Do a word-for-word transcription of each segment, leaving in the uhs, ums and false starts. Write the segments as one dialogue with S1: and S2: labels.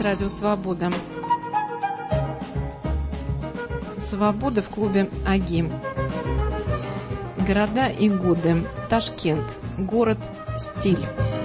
S1: Радио Свобода. Свобода в клубе АГИ. Города и годы. Ташкент. Город-стиль.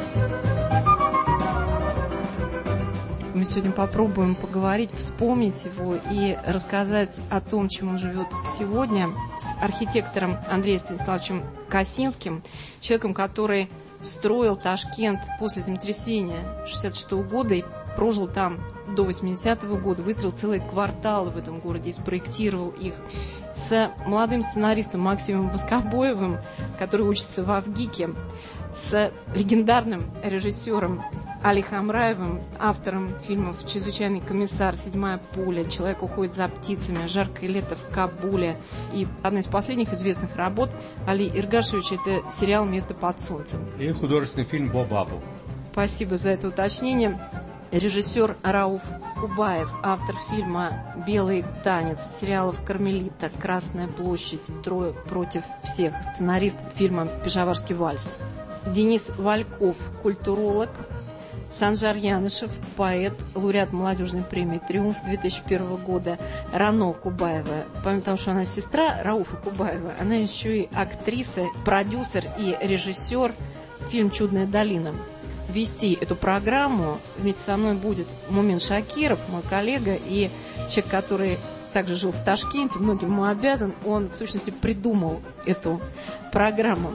S1: Мы сегодня попробуем поговорить, вспомнить его и рассказать о том, чем он живет сегодня, с архитектором Андреем Станиславовичем Косинским, человеком, который строил Ташкент после землетрясения шестьдесят шестого года и прожил там до восьмидесятого года, выстроил целые кварталы в этом городе и спроектировал их. С молодым сценаристом Максимом Воскобоевым, который учится в АВГИКе, с легендарным режиссером Али Хамраевым, автором фильмов «Чрезвычайный комиссар», «Седьмая пуля», «Человек уходит за птицами», «Жаркое лето в Кабуле». И одна из последних известных работ Али Иргашевича – это сериал «Место под солнцем».
S2: И художественный фильм «Бобабу».
S1: Спасибо за это уточнение. Режиссер Рауф Кубаев, автор фильма «Белый танец», сериалов «Кармелита», «Красная площадь», «Трое против всех», сценарист фильма «Пешаварский вальс». Денис Вальков, культуролог. Санжар Янышев, поэт, лауреат молодежной премии «Триумф» две тысячи первого года. Рано Кубаева, помимо того, что она сестра Рауфа Кубаева, она еще и актриса, продюсер и режиссер. Фильм «Чудная долина». Вести эту программу вместе со мной будет Мумин Шакиров, мой коллега, и человек, который также жил в Ташкенте, многим ему обязан. Он, в сущности, придумал эту программу.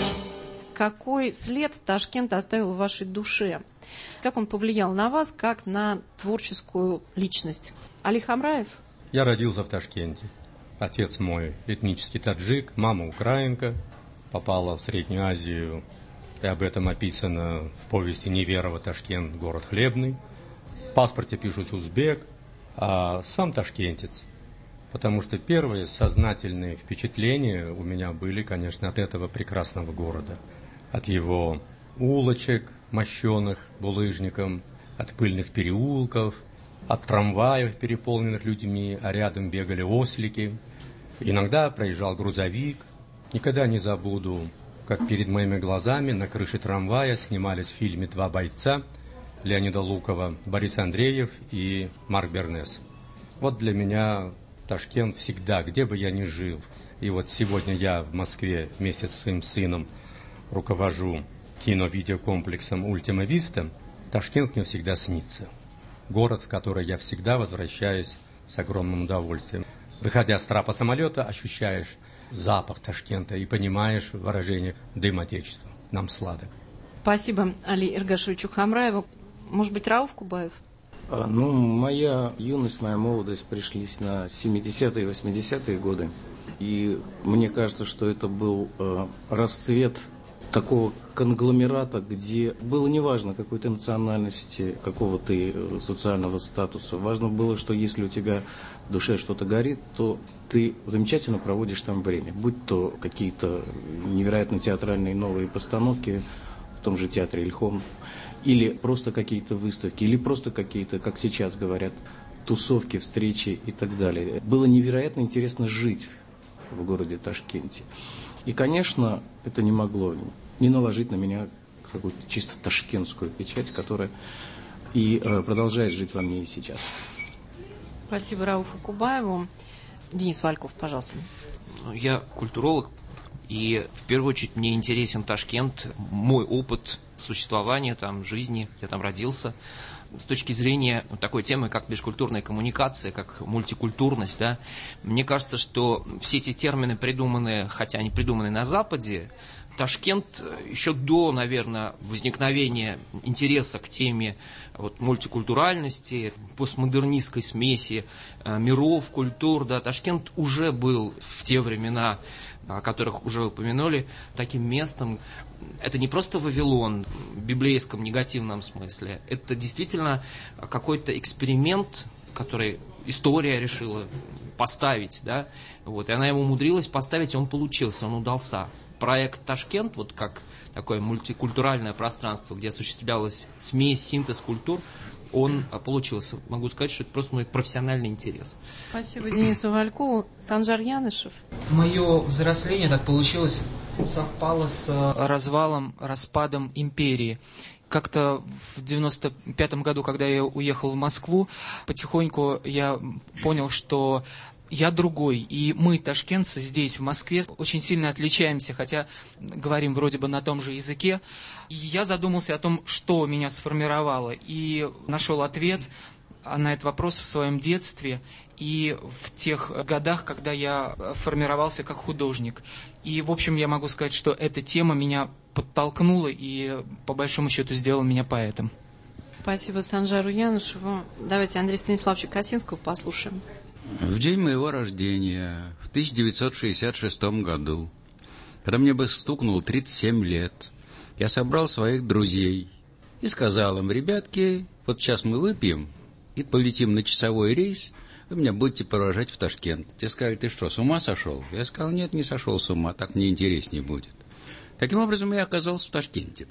S1: Какой след Ташкент оставил в вашей душе? Как он повлиял на вас, как на творческую личность? Али Хамраев?
S2: Я родился в Ташкенте. Отец мой этнический таджик, мама украинка. Попала в Среднюю Азию, и об этом описано в повести Неверова «Ташкент. Город хлебный». В паспорте пишут узбек, а сам ташкентец. Потому что первые сознательные впечатления у меня были, конечно, от этого прекрасного города. От его улочек, мощенных булыжником, от пыльных переулков, от трамваев, переполненных людьми, а рядом бегали ослики. Иногда проезжал грузовик. Никогда не забуду, как перед моими глазами на крыше трамвая снимались в фильме «Два бойца» Леонида Лукова, Борис Андреев и Марк Бернес. Вот для меня Ташкент всегда, где бы я ни жил. И вот сегодня я в Москве вместе со своим сыном руковожу кино-видеокомплексом «Ультима Виста». Ташкент мне всегда снится. Город, в который я всегда возвращаюсь с огромным удовольствием. Выходя с трапа самолета, ощущаешь запах Ташкента и понимаешь выражение «дым Отечества». Нам сладок.
S1: Спасибо Али Иргашевичу Хамраеву. Может быть, Рауф Кубаев?
S3: А, ну, моя юность, моя молодость пришлись на семидесятые и восьмидесятые годы. И мне кажется, что это был э, расцвет такого конгломерата, где было неважно, какой ты национальности, какого ты социального статуса. Важно было, что если у тебя в душе что-то горит, то ты замечательно проводишь там время. Будь то какие-то невероятно театральные новые постановки в том же театре Ильхом, или просто какие-то выставки, или просто какие-то, как сейчас говорят, тусовки, встречи и так далее. Было невероятно интересно жить в городе Ташкенте. И, конечно, это не могло не наложить на меня какую-то чисто ташкентскую печать, которая и э, продолжает жить во мне и сейчас.
S1: Спасибо Рауфу Кубаеву. Денис Вальков, пожалуйста.
S4: Я культуролог, и в первую очередь мне интересен Ташкент, мой опыт существования там, жизни, я там родился. С точки зрения такой темы, как межкультурная коммуникация, как мультикультурность, да, мне кажется, что все эти термины придуманы, хотя они придуманы на Западе, Ташкент еще до, наверное, возникновения интереса к теме вот, мультикультуральности, постмодернистской смеси э, миров, культур, да, Ташкент уже был в те времена, о которых уже упомянули, таким местом. Это не просто Вавилон в библейском негативном смысле, это действительно какой-то эксперимент, который история решила поставить, да, вот, и она ему умудрилась поставить, и он получился, он удался. Проект «Ташкент», вот как такое мультикультуральное пространство, где осуществлялась смесь, синтез культур, он получился. Могу сказать, что это просто мой профессиональный интерес.
S1: Спасибо Денису Валькову. Санжар Янышев.
S5: Мое взросление так получилось, совпало с развалом, распадом империи. как-то в девяносто пятом году, когда я уехал в Москву, потихоньку я понял, что я другой. И мы, ташкентцы, здесь, в Москве, очень сильно отличаемся, хотя говорим вроде бы на том же языке. И я задумался о том, что меня сформировало, и нашел ответ на этот вопрос в своем детстве и в тех годах, когда я формировался как художник. И, в общем, я могу сказать, что эта тема меня подтолкнула и, по большому счету, сделала меня поэтом.
S1: Спасибо Санжару Янушеву. Давайте Андрея Станиславовича Косинского послушаем.
S6: В день моего рождения, в тысяча девятьсот шестьдесят шестом году, когда мне бы стукнуло тридцать семь лет, я собрал своих друзей и сказал им: ребятки, вот сейчас мы выпьем и полетим на часовой рейс, вы меня будете провожать в Ташкент. Те сказали: ты что, с ума сошел? Я сказал: нет, не сошел с ума, так мне интереснее будет. Таким образом, я оказался в Ташкенте.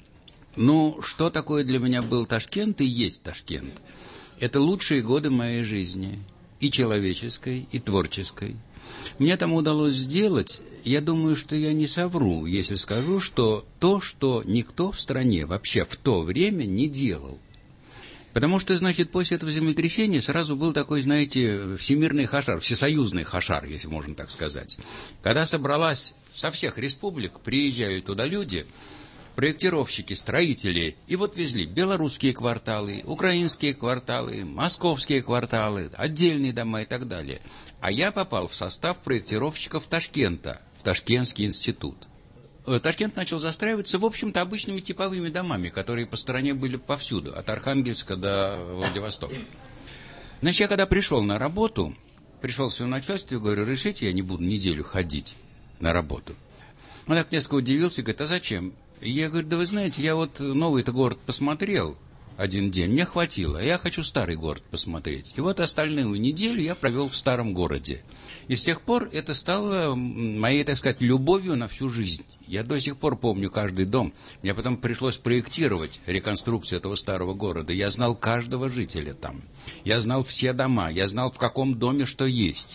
S6: Ну, что такое для меня был Ташкент и есть Ташкент? Это лучшие годы моей жизни, и человеческой, и творческой. Мне там удалось сделать, я думаю, что я не совру, если скажу, что то, что никто в стране вообще в то время не делал. Потому что, значит, после этого землетрясения сразу был такой, знаете, всемирный хашар, всесоюзный хашар, если можно так сказать. Когда собралась со всех республик, приезжали туда люди, проектировщики, строители, и вот везли белорусские кварталы, украинские кварталы, московские кварталы, отдельные дома и так далее. А я попал в состав проектировщиков Ташкента, в Ташкентский институт. Ташкент начал застраиваться, в общем-то, обычными типовыми домами, которые по стране были повсюду, от Архангельска до Владивостока. Значит, я когда пришел на работу, пришел в свое начальство и говорю: решите, я не буду неделю ходить на работу. Он так несколько удивился и говорит: а зачем? Я говорю: да вы знаете, я вот новый-то город посмотрел один день, мне хватило, а я хочу старый город посмотреть. И вот остальную неделю я провел в старом городе. И с тех пор это стало моей, так сказать, любовью на всю жизнь. Я до сих пор помню каждый дом. Мне потом пришлось проектировать реконструкцию этого старого города. Я знал каждого жителя там. Я знал все дома, я знал, в каком доме что есть.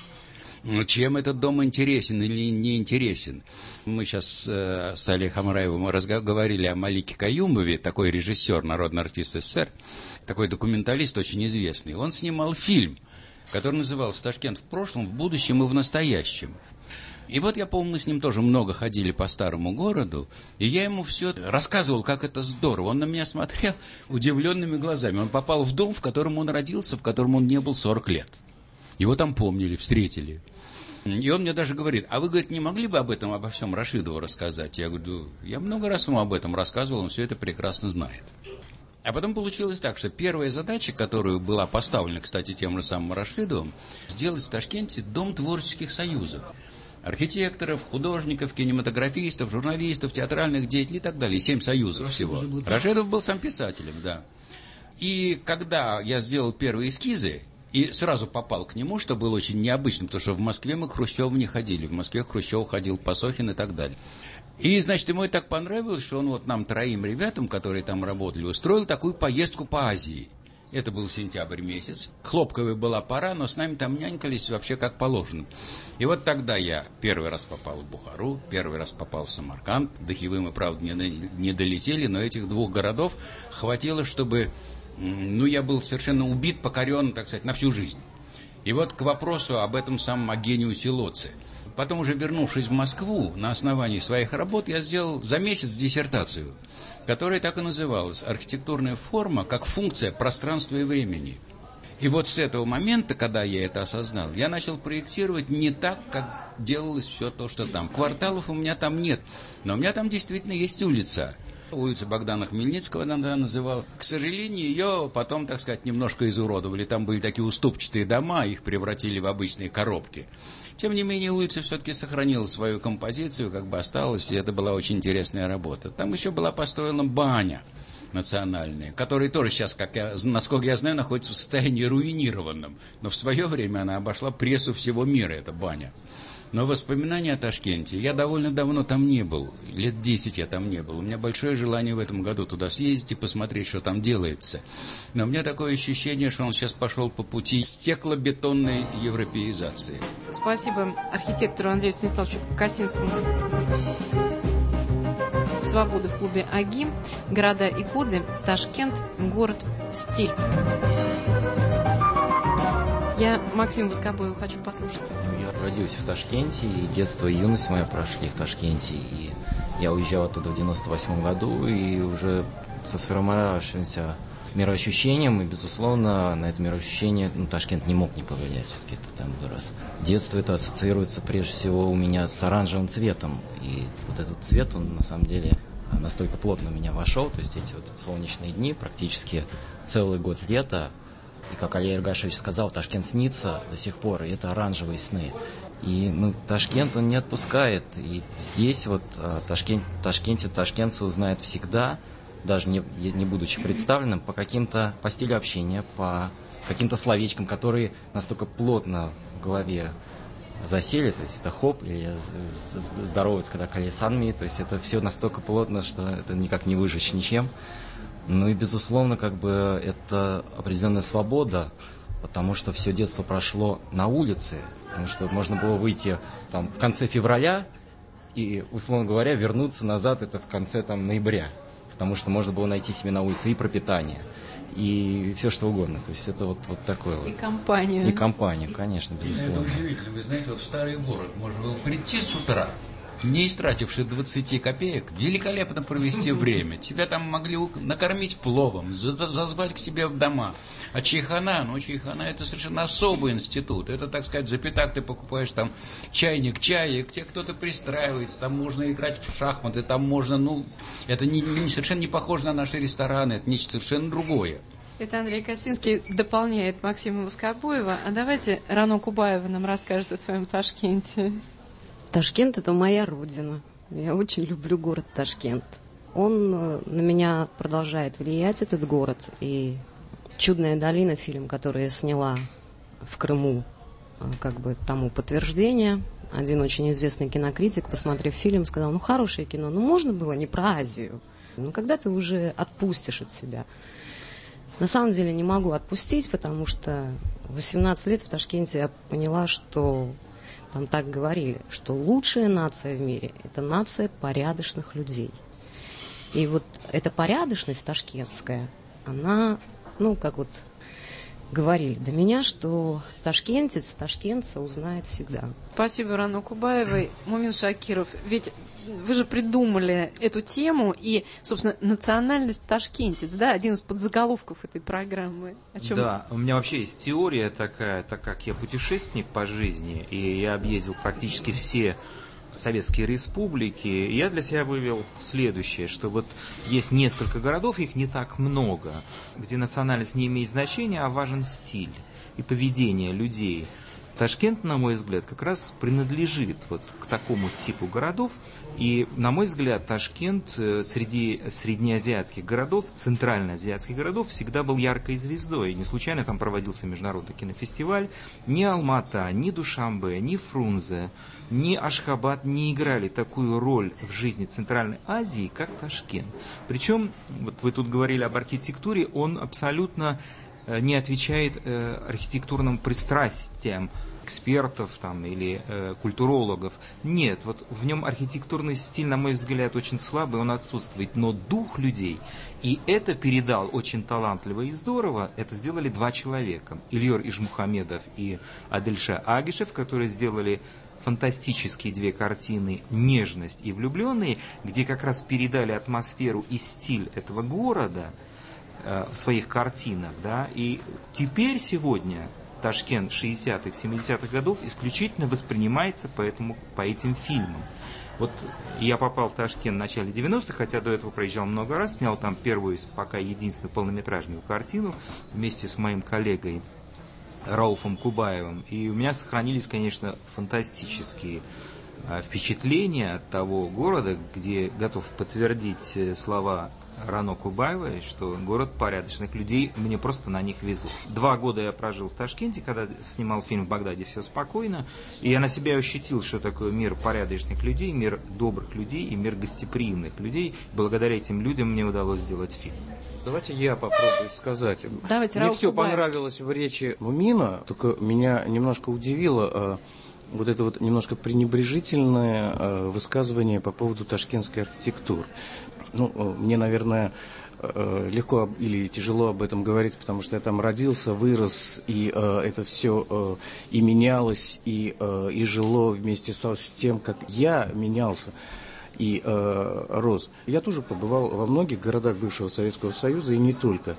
S6: Чем этот дом интересен или не интересен. Мы сейчас э, с Олегом Хамраевым разговаривали о Малике Каюмове, такой режиссер, народный артист СССР, такой документалист очень известный. Он снимал фильм, который назывался «Ташкент в прошлом, в будущем и в настоящем». И вот я помню, мы с ним тоже много ходили по старому городу, и я ему все рассказывал, как это здорово. Он на меня смотрел удивленными глазами. Он попал в дом, в котором он родился, в котором он не был сорок лет. Его там помнили, встретили. И он мне даже говорит: а вы, говорит, не могли бы об этом, обо всем Рашидову рассказать? Я говорю: я много раз ему об этом рассказывал, он все это прекрасно знает. А потом получилось так, что первая задача, которая была поставлена, кстати, тем же самым Рашидовым, сделать в Ташкенте дом творческих союзов. Архитекторов, художников, кинематографистов, журналистов, театральных деятелей и так далее. Семь союзов всего. Рашидов был сам писателем, да. И когда я сделал первые эскизы, и сразу попал к нему, что было очень необычно, потому что в Москве мы к Хрущеву не ходили. В Москве Хрущев ходил Пасохин и так далее. И, значит, ему это так понравилось, что он вот нам, троим ребятам, которые там работали, устроил такую поездку по Азии. Это был сентябрь месяц. Хлопковая была пора, но с нами там нянькались вообще как положено. И вот тогда я первый раз попал в Бухару, первый раз попал в Самарканд. До Хивы мы, правда, не, не долетели, но этих двух городов хватило, чтобы... Ну, я был совершенно убит, покорен, так сказать, на всю жизнь. И вот к вопросу об этом самом Агениусе Лоце. Потом, уже вернувшись в Москву, на основании своих работ, я сделал за месяц диссертацию, которая так и называлась «Архитектурная форма как функция пространства и времени». И вот с этого момента, когда я это осознал, я начал проектировать не так, как делалось все то, что там. Кварталов у меня там нет, но у меня там действительно есть улица. Улица Богдана Хмельницкого она называлась. К сожалению, ее потом, так сказать, немножко изуродовали. Там были такие уступчатые дома, их превратили в обычные коробки. Тем не менее, улица все-таки сохранила свою композицию, как бы осталась, и это была очень интересная работа. Там еще была построена баня национальная, которая тоже сейчас, как я, насколько я знаю, находится в состоянии руинированном. Но в свое время она обошла прессу всего мира, эта баня. Но воспоминания о Ташкенте, я довольно давно там не был, лет десять я там не был. У меня большое желание в этом году туда съездить и посмотреть, что там делается. Но у меня такое ощущение, что он сейчас пошел по пути стеклобетонной европеизации.
S1: Спасибо архитектору Андрею Станиславовичу Косинскому. свободы в клубе «Аги». Города и годы. Ташкент. Город. Стиль. Я Максиму Воскобоеву хочу послушать.
S7: Я родился в Ташкенте, и детство и юность моя прошли в Ташкенте. И я уезжал оттуда в девяносто восьмом году, и уже со сформировавшимся мироощущением, и, безусловно, на это мироощущение ну, Ташкент не мог не повлиять, все-таки это там вырос. Детство это ассоциируется прежде всего у меня с оранжевым цветом, и вот этот цвет, он на самом деле настолько плотно в меня вошел, то есть эти вот солнечные дни, практически целый год лета, и, как Алия Эргашевич сказал, Ташкент снится до сих пор, и это оранжевые сны. И ну, Ташкент он не отпускает. И здесь вот Ташкент, Ташкенте ташкентцы узнают всегда, даже не, не будучи представленным, по каким-то по стилю общения, по каким-то словечкам, которые настолько плотно в голове засели. То есть это хоп, или здороваться, когда колесанми. То есть это все настолько плотно, что это никак не выжечь ничем. Ну и, безусловно, как бы это определенная свобода, потому что все детство прошло на улице, потому что можно было выйти там, в конце февраля и, условно говоря, вернуться назад это в конце там, ноября, потому что можно было найти себе на улице и пропитание, и все что угодно. То есть это вот, вот такое вот.
S1: И компанию.
S7: И компанию, конечно, безусловно.
S6: Это удивительно. Вы знаете, вот в старый город можно было прийти с утра, не истративши двадцати копеек, великолепно провести время. Тебя там могли накормить пловом, зазвать к себе в дома. А чайхана, ну чайхана это совершенно особый институт. Это, так сказать, за пятак ты покупаешь там чайник, чай, к тебе кто-то пристраивается, там можно играть в шахматы, там можно, ну, это не, не, совершенно не похоже на наши рестораны, это нечто совершенно другое.
S1: Это Андрей Косинский дополняет Максима Воскобоева. А давайте Рано Кубаева нам расскажет о своем Ташкенте.
S8: Ташкент – это моя родина. Я очень люблю город Ташкент. Он на меня продолжает влиять, этот город. И «Чудная долина» фильм, который я сняла в Крыму, как бы тому подтверждение. Один очень известный кинокритик, посмотрев фильм, сказал, ну, хорошее кино, ну, можно было не про Азию. Ну, когда ты уже отпустишь от себя. На самом деле не могу отпустить, потому что в восемнадцать лет в Ташкенте я поняла, что там так говорили, что лучшая нация в мире – это нация порядочных людей. И вот эта порядочность ташкентская, она, ну, как вот говорили до меня, что ташкентец, ташкентца узнает всегда.
S1: Спасибо, Рано Кубаевой. Мумин Шакиров, ведь вы же придумали эту тему и, собственно, национальность ташкентец, да, один из подзаголовков этой программы. О чем...
S9: Да, у меня вообще есть теория такая, так как я путешественник по жизни, и я объездил практически все советские республики, я для себя вывел следующее, что вот есть несколько городов, их не так много, где национальность не имеет значения, а важен стиль и поведение людей. Ташкент, на мой взгляд, как раз принадлежит вот к такому типу городов. И, на мой взгляд, Ташкент среди среднеазиатских городов, центральноазиатских городов, всегда был яркой звездой. Не случайно там проводился международный кинофестиваль. Ни Алма-Ата, ни Душанбе, ни Фрунзе, ни Ашхабад не играли такую роль в жизни Центральной Азии, как Ташкент. Причем, вот вы тут говорили об архитектуре, он абсолютно не отвечает э, архитектурным пристрастиям экспертов там, или э, культурологов. Нет, вот в нем архитектурный стиль, на мой взгляд, очень слабый, он отсутствует. Но дух людей, и это передал очень талантливо и здорово, это сделали два человека. Ильёр Ижмухамедов и Адельша Агишев, которые сделали фантастические две картины «Нежность» и «Влюбленные», где как раз передали атмосферу и стиль этого города в своих картинах, да, и теперь сегодня Ташкент шестидесятых, семидесятых годов исключительно воспринимается по, этому, по этим фильмам. Вот я попал в Ташкент в начале девяностых, хотя до этого проезжал много раз, снял там первую, пока единственную полнометражную картину вместе с моим коллегой Рауфом Кубаевым, и у меня сохранились, конечно, фантастические впечатления от того города, где готов подтвердить слова Рано Кубаевой, что город порядочных людей, мне просто на них везло. Два года я прожил в Ташкенте, когда снимал фильм «В Багдаде все спокойно», и я на себя ощутил, что такое мир порядочных людей, мир добрых людей и мир гостеприимных людей. Благодаря этим людям мне удалось сделать фильм.
S3: Давайте я попробую сказать.
S1: Давайте,
S3: Мне
S1: Рауф
S3: все
S1: Кубаев.
S3: понравилось в речи Мумина, только меня немножко удивило вот это вот немножко пренебрежительное э, высказывание по поводу ташкентской архитектуры. Ну, э, мне, наверное, э, легко или тяжело об этом говорить, потому что я там родился, вырос, и э, это все э, и менялось, и, э, и жило вместе со, с тем, как я менялся и э, рос. Я тоже побывал во многих городах бывшего Советского Союза, и не только.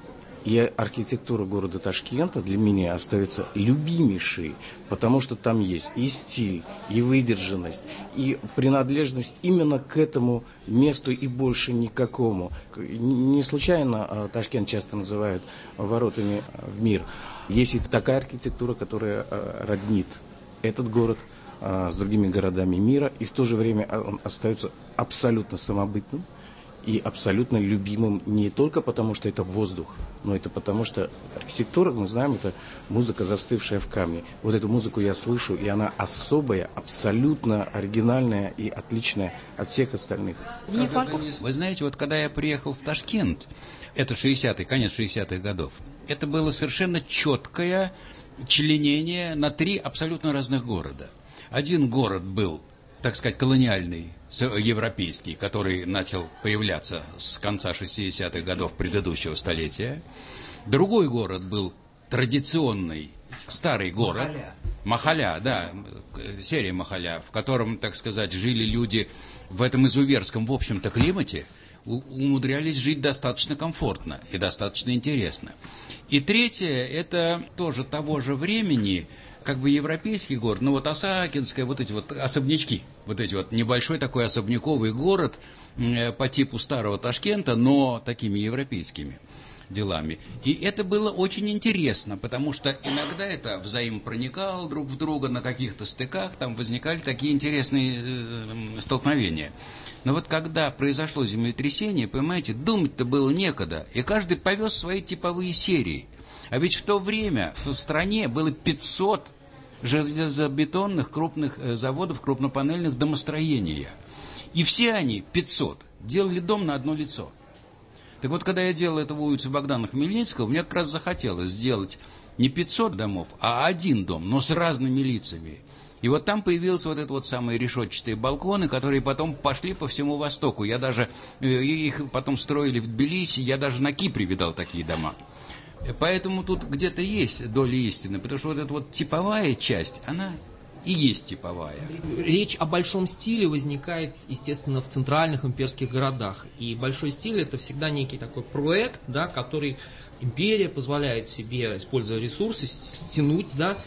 S3: И архитектура города Ташкента для меня остается любимейшей, потому что там есть и стиль, и выдержанность, и принадлежность именно к этому месту и больше никакому. Не случайно Ташкент часто называют воротами в мир. Есть и такая архитектура, которая роднит этот город с другими городами мира, и в то же время он остается абсолютно самобытным и абсолютно любимым не только потому, что это воздух, но это потому, что архитектура, мы знаем, это музыка, застывшая в камне. Вот эту музыку я слышу, и она особая, абсолютно оригинальная и отличная от всех остальных.
S1: Денис Мальков?
S6: Вы знаете, вот когда я приехал в Ташкент, это шестидесятые, конец шестидесятых годов, это было совершенно четкое членение на три абсолютно разных города. Один город был, так сказать, колониальный, европейский, который начал появляться с конца шестидесятых годов предыдущего столетия. Другой город был традиционный, старый город. Махаля, да, серия Махаля, в котором, так сказать, жили люди в этом изуверском, в общем-то, климате, умудрялись жить достаточно комфортно и достаточно интересно. И третье, это тоже того же времени, как бы европейский город, ну вот Осакинская, вот эти вот особнячки, вот эти вот небольшой такой особняковый город э, по типу старого Ташкента, но такими европейскими делами. И это было очень интересно, потому что иногда это взаимопроникало друг в друга на каких-то стыках, там возникали такие интересные э, столкновения. Но вот когда произошло землетрясение, понимаете, думать-то было некогда, и каждый повез свои типовые серии. А ведь в то время в стране было пятьсот железобетонных крупных заводов, крупнопанельных домостроения. И все они, пятьсот, делали дом на одно лицо. Так вот, когда я делал это в улице Богдана Хмельницкого, мне как раз захотелось сделать не пятьсот домов, а один дом, но с разными лицами. И вот там появились вот это вот самые решетчатые балконы, которые потом пошли по всему Востоку. Я даже, их потом строили в Тбилиси, я даже на Кипре видал такие дома. Поэтому тут где-то есть доля истины, потому что вот эта вот типовая часть, она и есть типовая.
S4: Речь о большом стиле возникает, естественно, в центральных имперских городах. И большой стиль — это всегда некий такой проект, да, который империя позволяет себе, используя ресурсы, стянуть, да,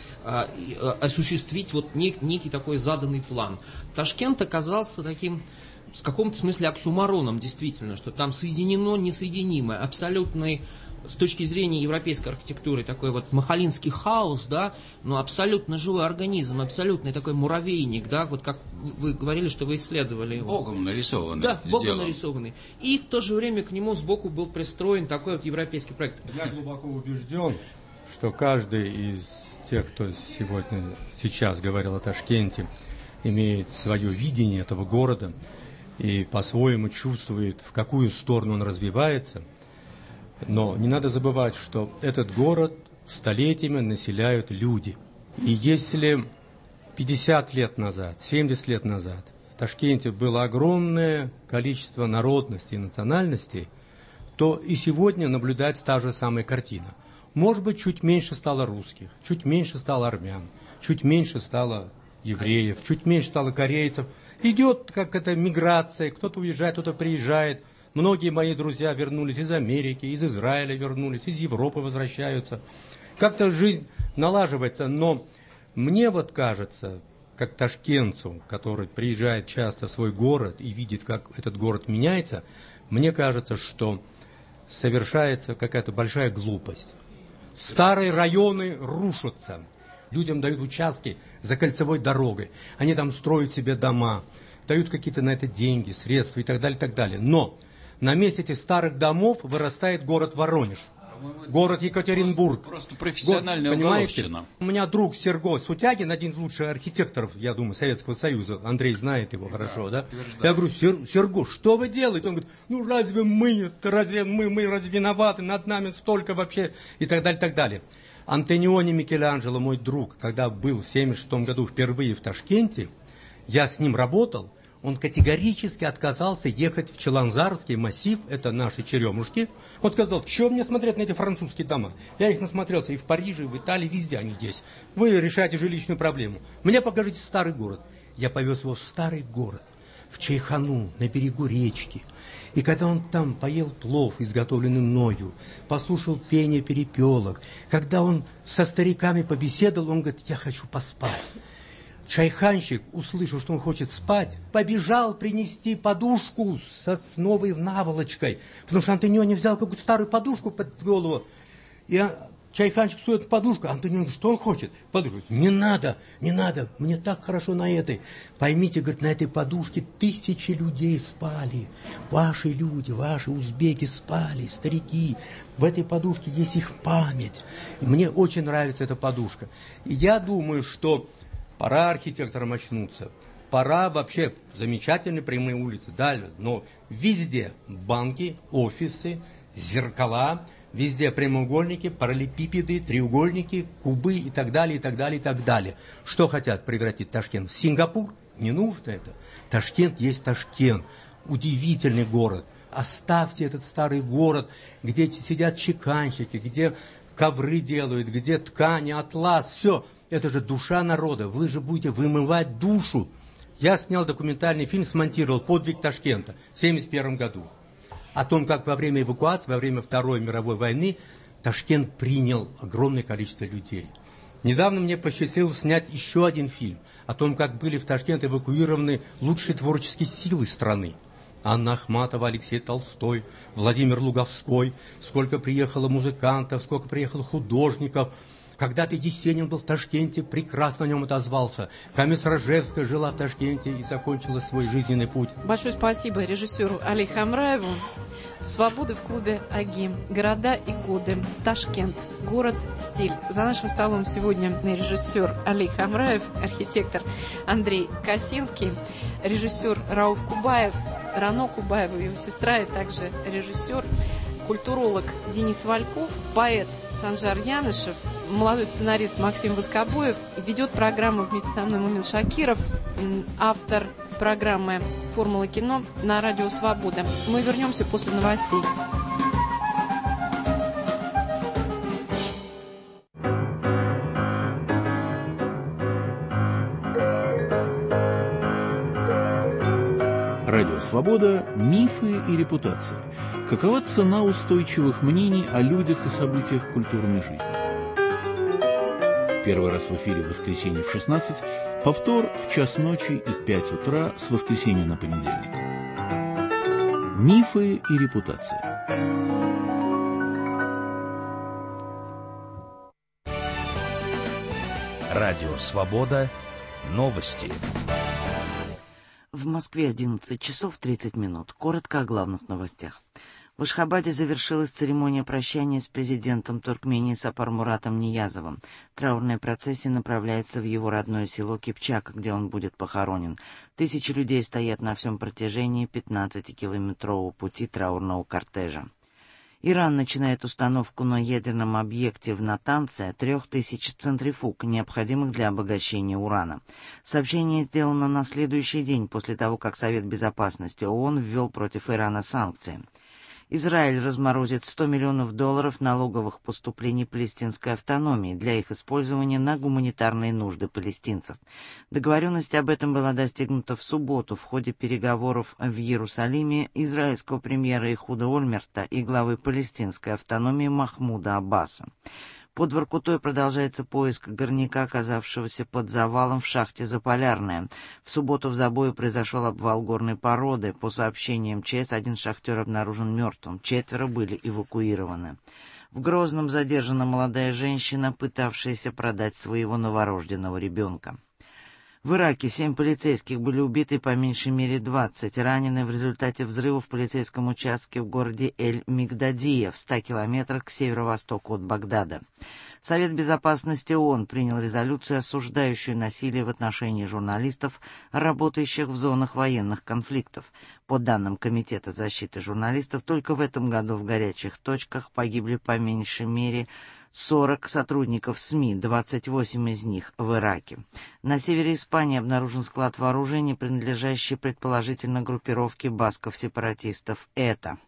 S4: осуществить вот нек, некий такой заданный план. Ташкент оказался таким, в каком-то смысле, оксюмороном, действительно, что там соединено несоединимое, абсолютный, с точки зрения европейской архитектуры, такой вот махалинский хаос, да, но абсолютно живой организм, абсолютный такой муравейник, да, вот как вы говорили, что вы исследовали его.
S6: Богом нарисованный.
S4: Да, Богом
S6: сделан.
S4: нарисованный. И в то же время к нему сбоку был пристроен такой вот европейский проект.
S2: Я глубоко убежден, что каждый из тех, кто сегодня, сейчас говорил о Ташкенте, имеет свое видение этого города и по-своему чувствует, в какую сторону он развивается. Но не надо забывать, что этот город столетиями населяют люди. И если пятьдесят лет назад, семьдесят лет назад в Ташкенте было огромное количество народностей и национальностей, то и сегодня наблюдается та же самая картина. Может быть, чуть меньше стало русских, чуть меньше стало армян, чуть меньше стало евреев, чуть меньше стало корейцев. Идет как эта миграция, кто-то уезжает, кто-то приезжает. Многие мои друзья вернулись из Америки, из Израиля вернулись, из Европы возвращаются. Как-то жизнь налаживается, но мне вот кажется, как ташкентцу, который приезжает часто в свой город и видит, как этот город меняется, мне кажется, что совершается какая-то большая глупость. Старые районы рушатся. Людям дают участки за кольцевой дорогой. Они там строят себе дома, дают какие-то на это деньги, средства и так далее, и так далее. Но на месте этих старых домов вырастает город Воронеж, город Екатеринбург.
S6: Просто, просто профессиональная
S2: город,
S6: уголовщина.
S2: У меня друг Серго Сутягин, один из лучших архитекторов, я думаю, Советского Союза. Андрей знает его хорошо, да? Я говорю: Сер, Серго, что вы делаете? Он говорит: ну разве мы, разве мы, мы разве виноваты, над нами столько вообще, и так далее, и так далее. Антониони Микеланджело, мой друг, когда был в семьдесят шестом году впервые в Ташкенте, я с ним работал, он категорически отказался ехать в Чаланзарский массив, это наши Черемушки. Он сказал, что мне смотреть на эти французские дома? Я их насмотрелся и в Париже, и в Италии, везде они есть. Вы решаете жилищную проблему. Мне покажите старый город. Я повез его в старый город, в Чайхану, на берегу речки. И когда он там поел плов, изготовленный мною, послушал пение перепелок, когда он со стариками побеседовал, он говорит, я хочу поспать. Чайханщик, услышав, что он хочет спать, побежал принести подушку с сосновой наволочкой, потому что Антониони взял какую-то старую подушку под голову, и чайханщик сует подушку, а Антониони говорит, что он хочет? Подушку. Не надо, не надо, мне так хорошо на этой. Поймите, говорит, на этой подушке тысячи людей спали, ваши люди, ваши узбеки спали, старики. В этой подушке есть их память. И мне очень нравится эта подушка. И я думаю, что пора архитекторам очнуться. Пора вообще замечательные прямые улицы, далее, но везде банки, офисы, зеркала, везде прямоугольники, параллелепипеды, треугольники, кубы и так далее, и так далее, и так далее. Что хотят превратить Ташкент в Сингапур? Не нужно это. Ташкент есть Ташкент. Удивительный город. Оставьте этот старый город, где сидят чеканщики, где ковры делают, где ткани, атлас, все. Это же душа народа. Вы же будете вымывать душу. Я снял документальный фильм, смонтировал «Подвиг Ташкента» в семьдесят первом году. О том, как во время эвакуации, во время Второй мировой войны Ташкент принял огромное количество людей. Недавно мне посчастливилось снять еще один фильм о том, как были в Ташкент эвакуированы лучшие творческие силы страны. Анна Ахматова, Алексей Толстой, Владимир Луговской, сколько приехало музыкантов, сколько приехало художников. Когда-то Есенин был в Ташкенте, прекрасно о нем отозвался. Камис Рожевская жила в Ташкенте и закончила свой жизненный путь.
S1: Большое спасибо режиссеру Али Хамраеву. «Свобода» в клубе «Агим». Города и годы. Ташкент. Город, стиль. За нашим столом сегодня режиссер Али Хамраев, архитектор Андрей Косинский, режиссер Рауф Кубаев, Рано Кубаева, его сестра, и также режиссер, культуролог Денис Вальков, поэт Санжар Янышев, молодой сценарист Максим Воскобоев. Ведет программу вместе со мной Мумин Шакиров, автор программы «Формула кино» на радио «Свобода». Мы вернемся после новостей.
S10: Радио «Свобода» – мифы и репутация. Какова цена устойчивых мнений о людях и событиях культурной жизни? Первый раз в эфире в воскресенье в шестнадцать, повтор в час ночи и пять утра с воскресенья на понедельник. Мифы и репутация.
S11: Радио «Свобода». Новости.
S12: В Москве одиннадцать часов тридцать минут. Коротко о главных новостях. В Ашхабаде завершилась церемония прощания с президентом Туркмении Сапармуратом Ниязовым. Траурная процессия направляется в его родное село Кипчак, где он будет похоронен. Тысячи людей стоят на всем протяжении пятнадцатикилометрового пути траурного кортежа. Иран начинает установку на ядерном объекте в Натанце трех тысяч центрифуг, необходимых для обогащения урана. Сообщение сделано на следующий день после того, как Совет Безопасности ООН ввел против Ирана санкции. Израиль разморозит сто миллионов долларов налоговых поступлений палестинской автономии для их использования на гуманитарные нужды палестинцев. Договоренность об этом была достигнута в субботу в ходе переговоров в Иерусалиме израильского премьера Ихуда Ольмерта и главы палестинской автономии Махмуда Аббаса. Под Воркутой продолжается поиск горняка, оказавшегося под завалом в шахте «Заполярная». В субботу в забое произошел обвал горной породы. По сообщениям ЧС, один шахтер обнаружен мертвым, четверо были эвакуированы. В Грозном задержана молодая женщина, пытавшаяся продать своего новорожденного ребенка. В Ираке семь полицейских были убиты, по меньшей мере двадцать ранены в результате взрыва в полицейском участке в городе Эль-Мигдадия в ста километрах к северо-востоку от Багдада. Совет Безопасности ООН принял резолюцию, осуждающую насилие в отношении журналистов, работающих в зонах военных конфликтов. По данным Комитета защиты журналистов, только в этом году в горячих точках погибли по меньшей мере сорок сотрудников СМИ, двадцать восемь из них в Ираке. На севере Испании обнаружен склад вооружений, принадлежащий предположительно группировке басков-сепаратистов ЭТА.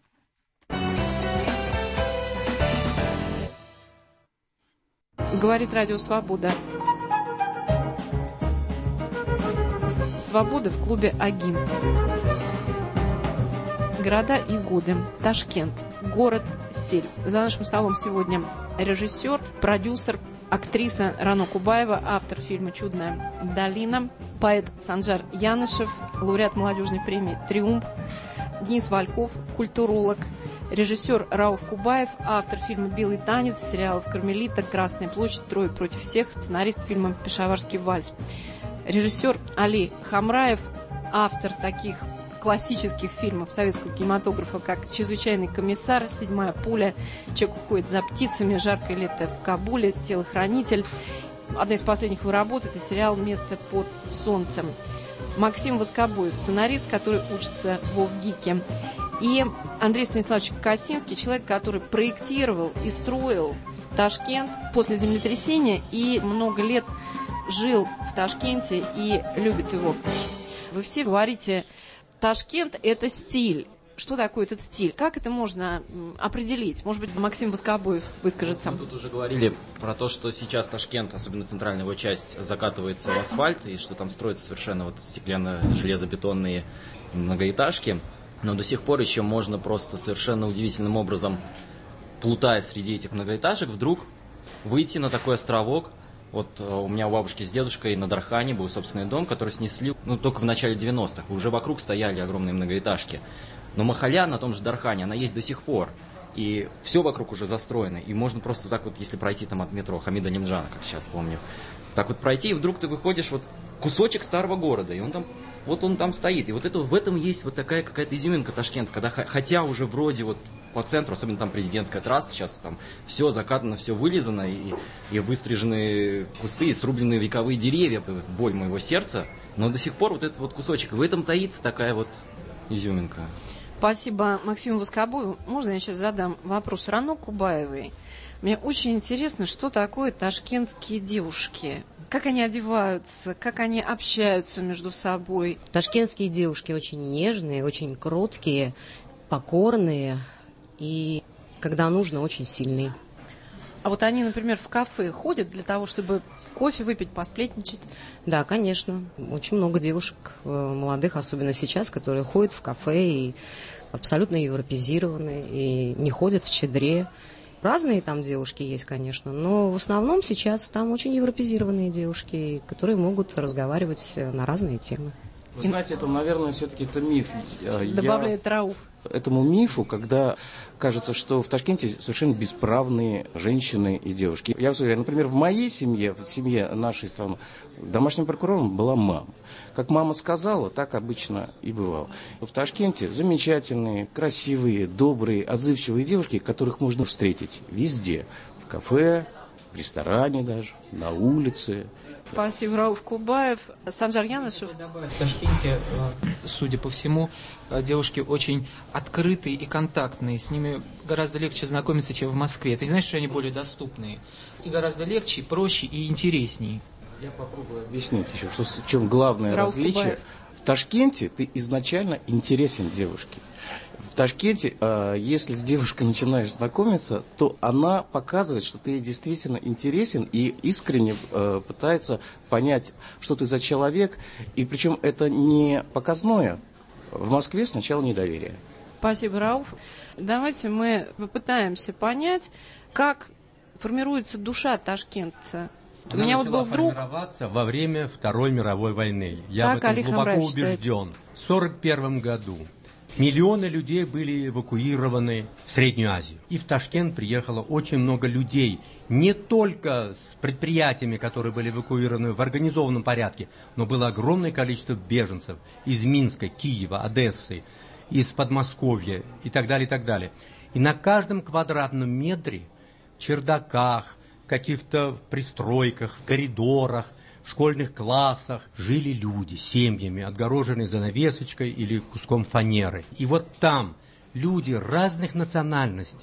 S1: Говорит Радио Свобода. Свобода в клубе Агим. Города и годы. Ташкент. Город, стиль. За нашим столом сегодня режиссер, продюсер, актриса Рано Кубаева, автор фильма «Чудная долина», поэт Санжар Янышев, лауреат молодежной премии «Триумф», Денис Вальков, культуролог, режиссер Рауф Кубаев, автор фильма «Белый танец», сериалов «Кармелита», «Красная площадь», «Трое против всех», сценарист фильма «Пешаварский вальс». Режиссер Али Хамраев, автор таких классических фильмов советского кинематографа, как «Чрезвычайный комиссар», «Седьмая пуля», «Человек уходит за птицами», «Жаркое лето в Кабуле», «Телохранитель». Одна из последних его работ – это сериал «Место под солнцем». Максим Воскобоев, сценарист, который учится в ВГИКе. И Андрей Станиславович Косинский, человек, который проектировал и строил Ташкент после землетрясения и много лет жил в Ташкенте и любит его. Вы все говорите, Ташкент – это стиль. Что такое этот стиль? Как это можно определить? Может быть, Максим Воскобоев выскажет сам.
S7: Мы тут уже говорили про то, что сейчас Ташкент, особенно центральная его часть, закатывается в асфальт, и что там строятся совершенно вот стеклянно-железобетонные многоэтажки. Но до сих пор еще можно просто совершенно удивительным образом, плутая среди этих многоэтажек, вдруг выйти на такой островок. Вот у меня у бабушки с дедушкой на Дархане был собственный дом, который снесли ну, только в начале девяностых. Уже вокруг стояли огромные многоэтажки. Но Махаля на том же Дархане, она есть до сих пор. И все вокруг уже застроено. И можно просто так вот, если пройти там от метро Хамида Немджана, как сейчас помню, так вот пройти, и вдруг ты выходишь, вот кусочек старого города, и он там, вот он там стоит. И вот это, в этом есть вот такая какая-то изюминка Ташкента, когда, хотя уже вроде вот по центру, особенно там президентская трасса, сейчас там все закатано, все вылизано, и, и выстрижены кусты, и срублены вековые деревья, это вот боль моего сердца, но до сих пор вот этот вот кусочек, в этом таится такая вот изюминка.
S1: Спасибо Максиму Воскобоеву. Можно я сейчас задам вопрос Рано Кубаевой? Мне очень интересно, что такое ташкентские девушки. Как они одеваются, как они общаются между собой.
S8: Ташкентские девушки очень нежные, очень кроткие, покорные и, когда нужно, очень сильные.
S1: А вот они, например, в кафе ходят для того, чтобы кофе выпить, посплетничать?
S8: Да, конечно. Очень много девушек молодых, особенно сейчас, которые ходят в кафе и абсолютно европезированы, и не ходят в чадре. Разные там девушки есть, конечно, но в основном сейчас там очень европезированные девушки, которые могут разговаривать на разные темы.
S3: Вы знаете, это, наверное, все-таки это миф.
S1: Добавляет Я... Рауф.
S3: Этому мифу, когда кажется, что в Ташкенте совершенно бесправные женщины и девушки. Я говорю, например, в моей семье, в семье нашей страны, домашним прокурором была мама. Как мама сказала, так обычно и бывало. В Ташкенте замечательные, красивые, добрые, отзывчивые девушки, которых можно встретить везде. В кафе, в ресторане даже, на улице.
S1: Спасибо, Рауф Кубаев. Санжар Янышев.
S5: В Ташкенте, судя по всему, девушки очень открытые и контактные. С ними гораздо легче знакомиться, чем в Москве. Ты знаешь, что они более доступные. И гораздо легче, проще и интереснее.
S3: Я попробую объяснить еще, что, в чем главное
S1: Рауф
S3: различие.
S1: Кубаев.
S3: В Ташкенте ты изначально интересен девушке. В Ташкенте, если с девушкой начинаешь знакомиться, то она показывает, что ты ей действительно интересен и искренне пытается понять, что ты за человек. И причем это не показное. В Москве сначала недоверие.
S1: Спасибо, Рауф. Давайте мы попытаемся понять, как формируется душа ташкентца.
S2: Она
S1: У меня
S2: начала
S1: вот был друг...
S2: формироваться во время Второй мировой войны. Я
S1: Так,
S2: в этом
S1: Али
S2: глубоко
S1: Хамраев считает.
S2: убежден. В сорок первом году миллионы людей были эвакуированы в Среднюю Азию. И в Ташкент приехало очень много людей. Не только с предприятиями, которые были эвакуированы в организованном порядке, но было огромное количество беженцев из Минска, Киева, Одессы, из Подмосковья и так далее, и так далее. И на каждом квадратном метре, в чердаках, каких-то пристройках, коридорах, школьных классах жили люди семьями, отгороженные занавесочкой или куском фанеры. И вот там люди разных национальностей,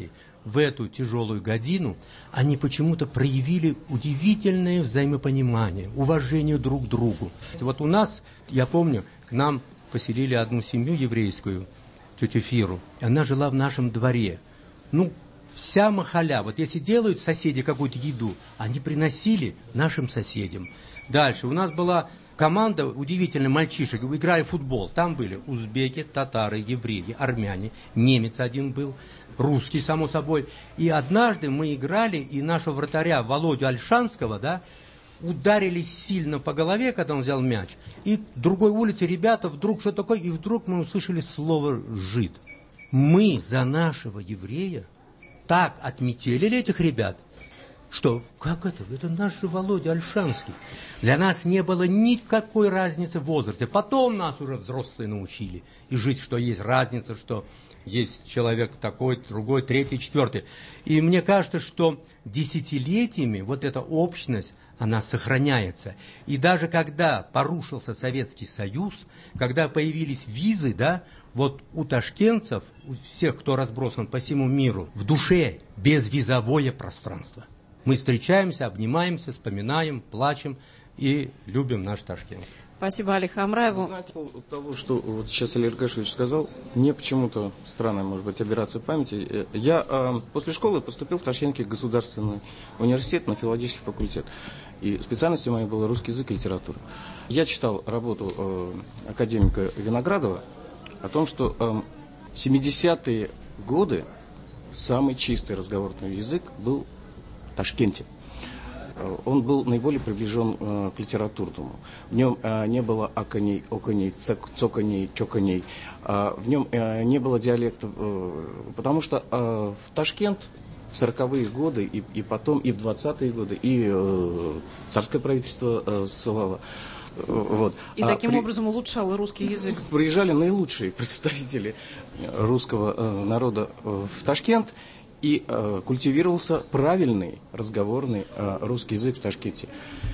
S2: в эту тяжелую годину они почему-то проявили удивительное взаимопонимание, уважение друг к другу. Вот у нас, я помню, к нам поселили одну семью еврейскую, тетю Фиру, и она жила в нашем дворе. Ну, вся махаля, вот если делают соседи какую-то еду, они приносили нашим соседям. Дальше у нас была команда удивительных мальчишек, играли в футбол. Там были узбеки, татары, евреи, армяне, немец один был, русский, само собой. И однажды мы играли, и нашего вратаря Володю Альшанского, да, ударили сильно по голове, когда он взял мяч. И в другой улице ребята вдруг что такое, и вдруг мы услышали слово «жид». Мы за нашего еврея так отметелили этих ребят, что, как это? Это наш же Володя Альшанский. Для нас не было никакой разницы в возрасте. Потом нас уже взрослые научили. И жить, что есть разница, что есть человек такой, другой, третий, четвертый. И мне кажется, что десятилетиями вот эта общность, она сохраняется. И даже когда порушился Советский Союз, когда появились визы, да, вот у ташкентцев, у всех, кто разбросан по всему миру, в душе безвизовое пространство. Мы встречаемся, обнимаемся, вспоминаем, плачем и любим наш Ташкент.
S1: Спасибо Алиху Амраеву.
S3: Знаете, по поводу того, что вот сейчас Али Эргашевич сказал, мне почему-то странная, может быть, операция памяти. Я э, после школы поступил в Ташкентский государственный университет на филологический факультет. И специальностью моей была русский язык и литература. Я читал работу э, академика Виноградова о том, что э, в семидесятые годы самый чистый разговорный язык был в Ташкенте. Он был наиболее приближен э, к литературному. В нем э, не было аконей, оконей, цок, цоконей, чоконей. Э, в нем э, не было диалектов, э, потому что э, в Ташкент в сороковые годы и, и потом, и в двадцатые годы, и э, царское правительство э, ссылало. Э, вот.
S1: И
S3: а
S1: таким
S3: при...
S1: образом улучшало русский язык.
S3: Приезжали наилучшие представители русского э, народа э, в Ташкент. И э, культивировался правильный разговорный э, русский язык в Ташкенте.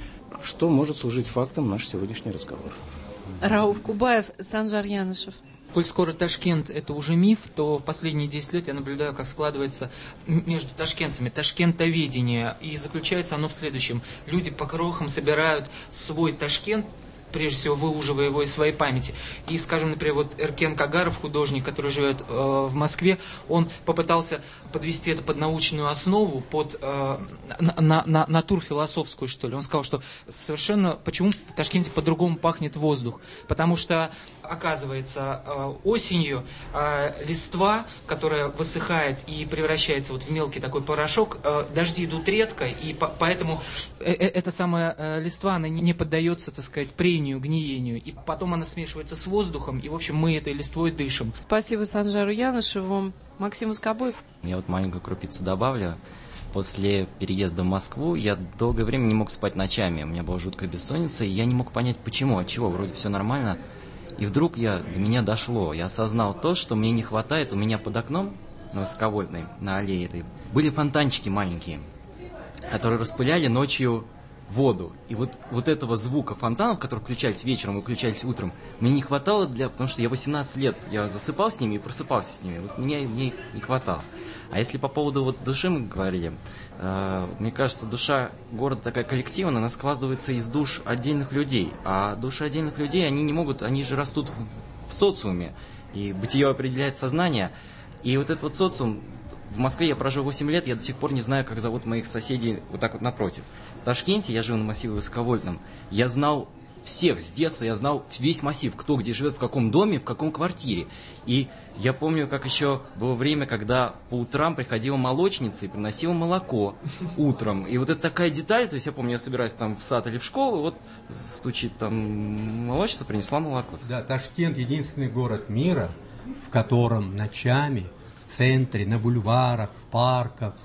S3: Что может служить фактом наш сегодняшний разговор?
S1: Рауф Кубаев, Санжар Янышев.
S5: Коль скоро Ташкент – это уже миф, то в последние десять лет я наблюдаю, как складывается между ташкентцами ташкентоведение. И заключается оно в следующем. Люди по крохам собирают свой Ташкент, прежде всего выуживая его из своей памяти. И, скажем, например, вот Эркен Кагаров, художник, который живет э, в Москве, он попытался подвести это под научную основу, под э, на, на, на, натурфилософскую, что ли. Он сказал, что совершенно почему в Ташкенте по-другому пахнет воздух. Потому что, оказывается, э, осенью э, листва, которая высыхает и превращается вот в мелкий такой порошок, э, дожди идут редко, и по, поэтому э, э, эта самая э, листва, она не, не поддается, так сказать, прению, гниению, и потом она смешивается с воздухом, и, в общем, мы этой листвой дышим.
S1: Спасибо Санжару Янышеву. Максим Ускобоев.
S7: Я вот маленькую крупицу добавлю. После переезда в Москву я долгое время не мог спать ночами. У меня была жуткая бессонница, и я не мог понять, почему, от чего. Вроде все нормально. И вдруг я, до меня дошло. Я осознал то, что мне не хватает. У меня под окном, на высоковольтной, на аллее этой, были фонтанчики маленькие, которые распыляли ночью воду. И вот, вот этого звука фонтанов, которые включались вечером и включались утром, мне не хватало, для, потому что я восемнадцать лет, я засыпал с ними и просыпался с ними. Вот мне, мне их не хватало. А если по поводу вот души мы говорили, э, мне кажется, душа города такая коллективная, она складывается из душ отдельных людей. А души отдельных людей, они не могут, они же растут в, в социуме. И бытие определяет сознание. И вот этот вот социум, в Москве я прожил восемь лет, я до сих пор не знаю, как зовут моих соседей вот так вот напротив. В Ташкенте, я жил на массиве высоковольтном, я знал всех с детства, я знал весь массив, кто где живет, в каком доме, в каком квартире. И я помню, как еще было время, когда по утрам приходила молочница и приносила молоко утром. И вот это такая деталь, то есть я помню, я собираюсь там в сад или в школу, вот стучит там молочница, принесла молоко.
S2: Да, Ташкент единственный город мира, в котором ночами в центре, на бульварах, в парках,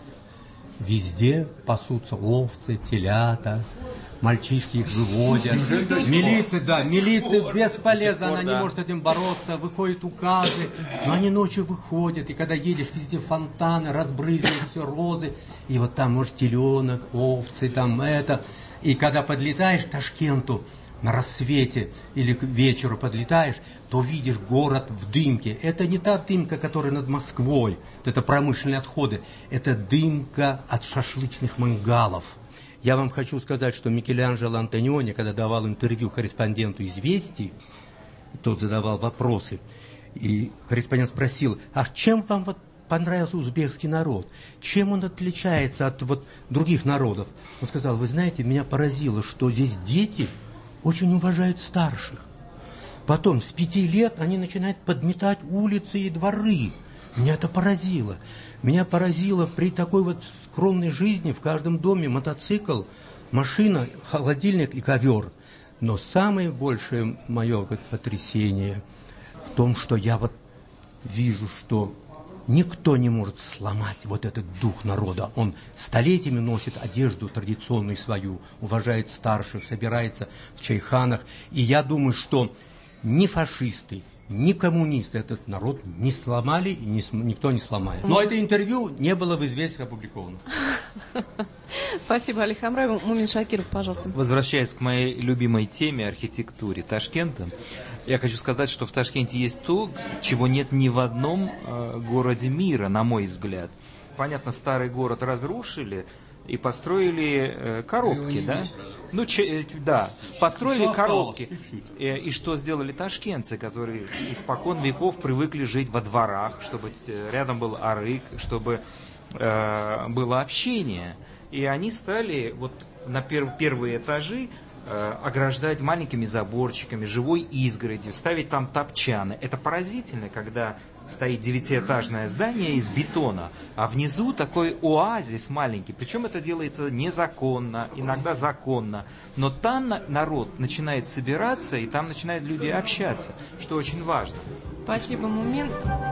S2: везде пасутся овцы, телята, мальчишки их выводят. Милиция, да, милиция бесполезна, она не может с этим бороться, выходят указы, но они ночью выходят, и когда едешь, везде фонтаны, разбрызгивают все розы, и вот там, может, теленок, овцы, там это. И когда подлетаешь к Ташкенту, на рассвете или к вечеру подлетаешь, то видишь город в дымке. Это не та дымка, которая над Москвой, это промышленные отходы, это дымка от шашлычных мангалов. Я вам хочу сказать, что Микеланджело Антониони, когда давал интервью корреспонденту «Известий», тот задавал вопросы, и корреспондент спросил, а чем вам вот понравился узбекский народ? Чем он отличается от вот других народов? Он сказал, вы знаете, меня поразило, что здесь дети очень уважают старших. Потом с пяти лет они начинают подметать улицы и дворы. Меня это поразило. Меня поразило при такой вот скромной жизни в каждом доме мотоцикл, машина, холодильник и ковер. Но самое большее мое вот потрясение в том, что я вот вижу, что никто не может сломать вот этот дух народа. Он столетиями носит одежду традиционную свою, уважает старших, собирается в чайханах. И я думаю, что ни фашисты, ни коммунисты этот народ не сломали, и не, никто не сломает. Но это интервью не было в «Известиях» опубликовано.
S1: Спасибо, Али Хамраев. Мумин Шакиров, пожалуйста.
S9: Возвращаясь к моей любимой теме, архитектуре Ташкента, я хочу сказать, что в Ташкенте есть то, чего нет ни в одном э, городе мира, на мой взгляд. Понятно, старый город разрушили и построили э, коробки, да? Ну, че, э, да, построили что коробки. Э, и что сделали ташкентцы, которые испокон веков привыкли жить во дворах, чтобы рядом был арык, чтобы э, было общение. И они стали вот на пер- первые этажи э, ограждать маленькими заборчиками, живой изгородью, ставить там топчаны. Это поразительно, когда стоит девятиэтажное здание из бетона, а внизу такой оазис маленький. Причем это делается незаконно, иногда законно. Но там на- народ начинает собираться, и там начинают люди общаться, что очень важно.
S1: Спасибо, Мумин.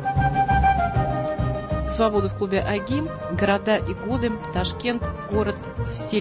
S1: «Свобода» в клубе «Аги». Города и годы. Ташкент. Город в стиль.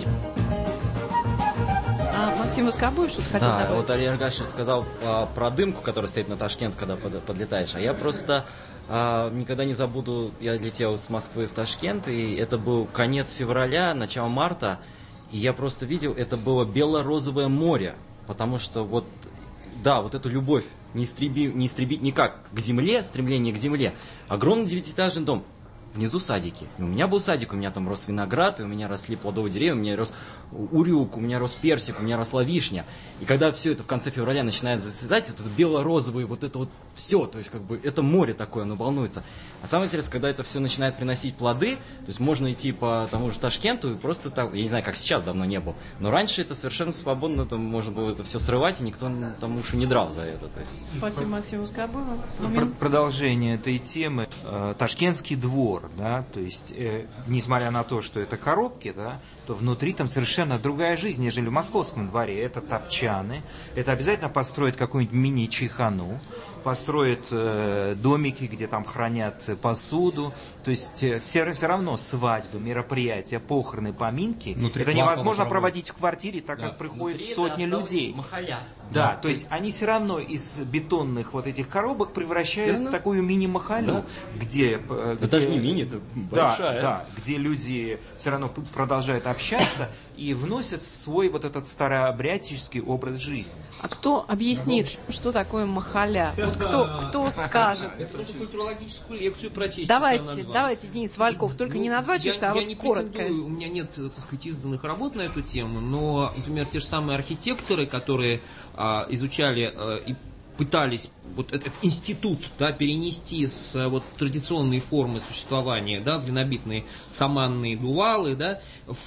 S1: А Максим Воскобоев что-то хотел
S7: Да,
S1: добавить?
S7: вот Али Эргашев сказал а, про дымку, которая стоит на Ташкент, когда под, подлетаешь. А я просто а, никогда не забуду, я летел с Москвы в Ташкент, и это был конец февраля, начало марта, и я просто видел, это было бело-розовое море, потому что вот, да, вот эту любовь не, истреби, не истребить никак к земле, стремление к земле. Огромный девятиэтажный дом. Внизу садики. И у меня был садик, у меня там рос виноград, и у меня росли плодовые деревья, у меня рос урюк, у меня рос персик, у меня росла вишня. И когда все это в конце февраля начинает зацветать, вот это бело-розовое, вот это вот все, то есть как бы это море такое, оно волнуется. А самое интересное, когда это все начинает приносить плоды, то есть можно идти по тому же Ташкенту и просто так, я не знаю, как сейчас, давно не был, но раньше это совершенно свободно, там можно было это все срывать, и никто там уши не драл за это. То есть.
S1: Спасибо, Максим Воскобоев.
S9: Пр- продолжение этой темы. Э, Ташкентский двор, да, то есть, э, несмотря на то, что это коробки, да, то внутри там совершенно другая жизнь, нежели в московском дворе. Это топчаны, это обязательно построить какую-нибудь мини-чайхану, построят э, домики, где там хранят посуду. То есть э, все, все равно свадьбы, мероприятия, похороны, поминки, внутри это невозможно проводить в квартире, так да. как приходят внутри сотни людей.
S7: Махаля.
S9: Да, да, то есть они все равно из бетонных вот этих коробок превращают в такую мини-махалю, да. где, где...
S7: Это же не мини, это большая.
S9: Да, да, где люди все равно продолжают общаться и вносят свой вот этот старообрядческий образ жизни.
S1: А кто объяснит, что такое махаля? Вот кто, кто скажет?
S4: Это культурологическую лекцию прочесть.
S1: Давайте, давайте, Денис Вальков, только ну, не на два часа, я, а вот
S4: я не
S1: коротко.
S4: У меня нет, так сказать, изданных работ на эту тему, но, например, те же самые архитекторы, которые а, изучали а, и пытались вот этот институт, да, перенести с вот традиционной формы существования, да, глинобитные саманные дувалы, да,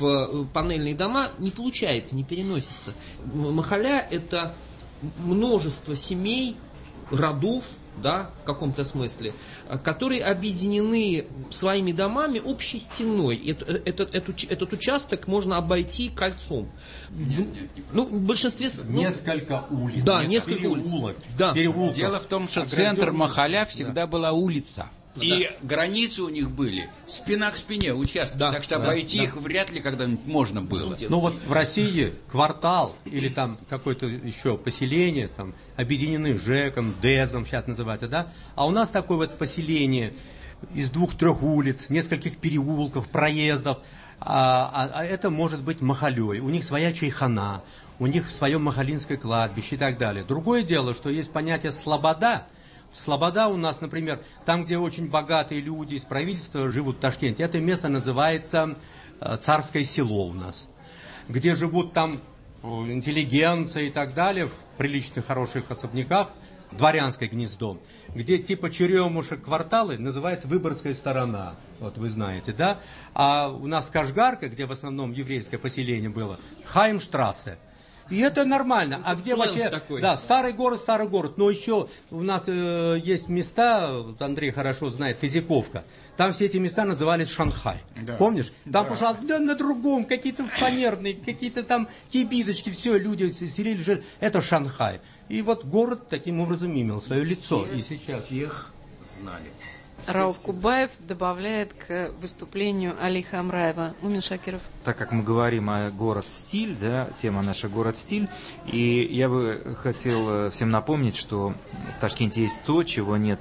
S4: в панельные дома, не получается, не переносится. Махаля – это множество семей, родов, да, в каком-то смысле, которые объединены своими домами общей стеной. Этот, этот, этот, этот участок можно обойти кольцом.
S6: Нет, нет, нет.
S4: Ну, в большинстве...
S2: Несколько улиц.
S4: Да, несколько
S2: переулок,
S4: улиц. Да.
S6: Переулков. Дело в том, что центр Махаля всегда да. была улица. И да. границы у них были спина к спине участок. Да. Так что да. обойти да. их вряд ли когда-нибудь можно было.
S2: Ну вот в России квартал или там какое-то еще поселение там объединены ЖЭКом, ДЭЗом, сейчас называется, да? А у нас такое вот поселение из двух-трех улиц, нескольких переулков, проездов. а, а, а это может быть махалей. У них своя чайхана, у них свое махалинское кладбище и так далее. Другое дело, что есть понятие слобода. Слобода у нас, например, там, где очень богатые люди из правительства живут в Ташкенте, это место называется Царское село у нас, где живут там интеллигенция и так далее, в приличных, хороших особняках, дворянское гнездо, где типа черемушек кварталы называется Выборгская сторона, вот вы знаете, да? А у нас Кашгарка, где в основном еврейское поселение было, Хаймштрассе. И это нормально. Это а где вообще... Такой. Да, старый город, старый город. Но еще у нас э, есть места, вот Андрей хорошо знает, Тизиковка. Там все эти места назывались Шанхай. Да. Помнишь? Там, да. пожалуйста, да, на другом, какие-то фанерные, какие-то там кибиточки, все, люди селили, жили. Это Шанхай. И вот город таким образом имел свое лицо.
S3: Все,
S2: и сейчас...
S3: Всех знали.
S1: Рауф Кубаев добавляет к выступлению Али Хамраева. Мумин Шакиров.
S9: Так как мы говорим о город-стиль, да, тема наша город-стиль, и я бы хотел всем напомнить, что в Ташкенте есть то, чего нет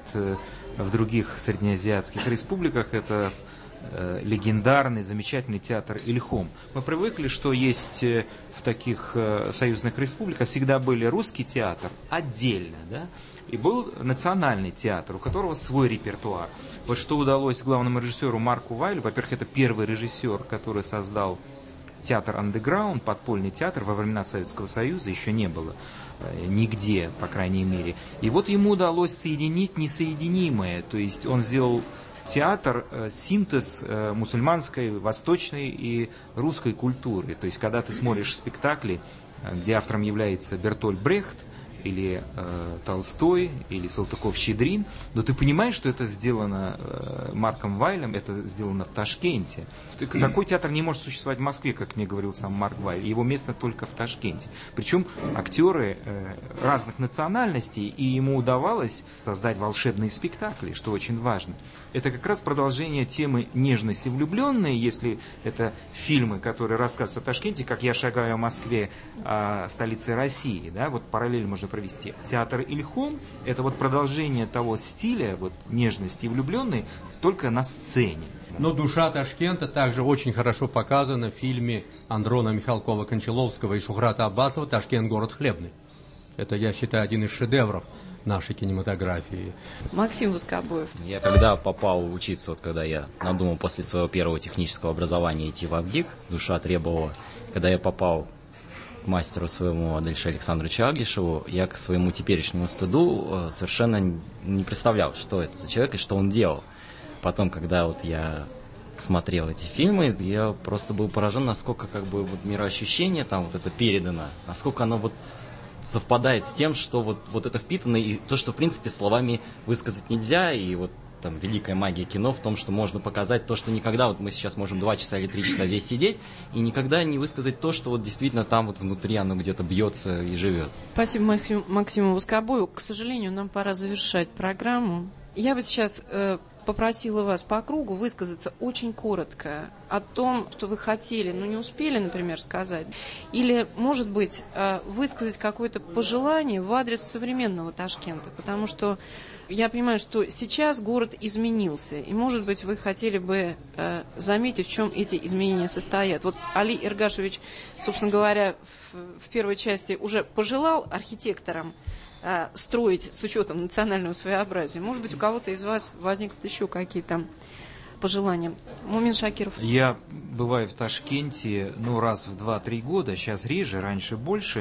S9: в других среднеазиатских республиках, это э, легендарный, замечательный театр Ильхом. Мы привыкли, что есть в таких э, союзных республиках всегда были русский театр отдельно, да, и был национальный театр, у которого свой репертуар. Вот что удалось главному режиссеру Марку Вайлю, во-первых, это первый режиссер, который создал театр андеграунд, подпольный театр, во времена Советского Союза еще не было э, нигде, по крайней мере. И вот ему удалось соединить несоединимое, то есть он сделал театр, э, синтез э, мусульманской, восточной и русской культуры. То есть когда ты смотришь спектакли, э, где автором является Бертольд Брехт, или э, Толстой, или Салтыков-Щедрин, но ты понимаешь, что это сделано э, Марком Вайлем, это сделано в Ташкенте. Такой театр не может существовать в Москве, как мне говорил сам Марк Вайль, его место только в Ташкенте. Причем актеры э, разных национальностей, и ему удавалось создать волшебные спектакли, что очень важно. Это как раз продолжение темы «Нежность и влюбленные», если это фильмы, которые рассказывают о Ташкенте, как «Я шагаю о Москве», о столице России, да, вот параллель можно провести. Театр Ильхом – это вот продолжение того стиля, вот нежности и влюбленной, только на сцене.
S2: Но душа Ташкента также очень хорошо показана в фильме Андрона Михалкова-Кончаловского и Шухрата Аббасова «Ташкент. Город хлебный». Это, я считаю, один из шедевров нашей кинематографии.
S1: Максим Воскобоев.
S7: Я когда попал учиться, вот когда я надумал после своего первого технического образования идти в Авгик, душа требовала, когда я попал мастеру своему Адельше Александровичу Агишеву, я к своему теперешнему стыду совершенно не представлял, что это за человек и что он делал. Потом, когда вот я смотрел эти фильмы, я просто был поражен, насколько как бы вот мироощущение там вот это передано, насколько оно вот совпадает с тем, что вот, вот это впитано, и то, что в принципе словами высказать нельзя, и вот там великая магия кино в том, что можно показать то, что никогда, вот мы сейчас можем два часа или три часа здесь сидеть, и никогда не высказать то, что вот действительно там вот внутри оно где-то бьется и живет.
S1: Спасибо Максиму, Максиму Воскобоеву. К сожалению, нам пора завершать программу. Я бы сейчас э, попросила вас по кругу высказаться очень коротко о том, что вы хотели, но не успели, например, сказать. Или, может быть, э, высказать какое-то пожелание в адрес современного Ташкента, потому что я понимаю, что сейчас город изменился, и, может быть, вы хотели бы э, заметить, в чем эти изменения состоят. Вот Али Эргашевич, собственно говоря, в, в первой части уже пожелал архитекторам э, строить с учетом национального своеобразия. Может быть, у кого-то из вас возникнут еще какие-то пожелания. Мумин Шакиров.
S9: Я бываю в Ташкенте, ну, раз в два-три года, сейчас реже, раньше больше,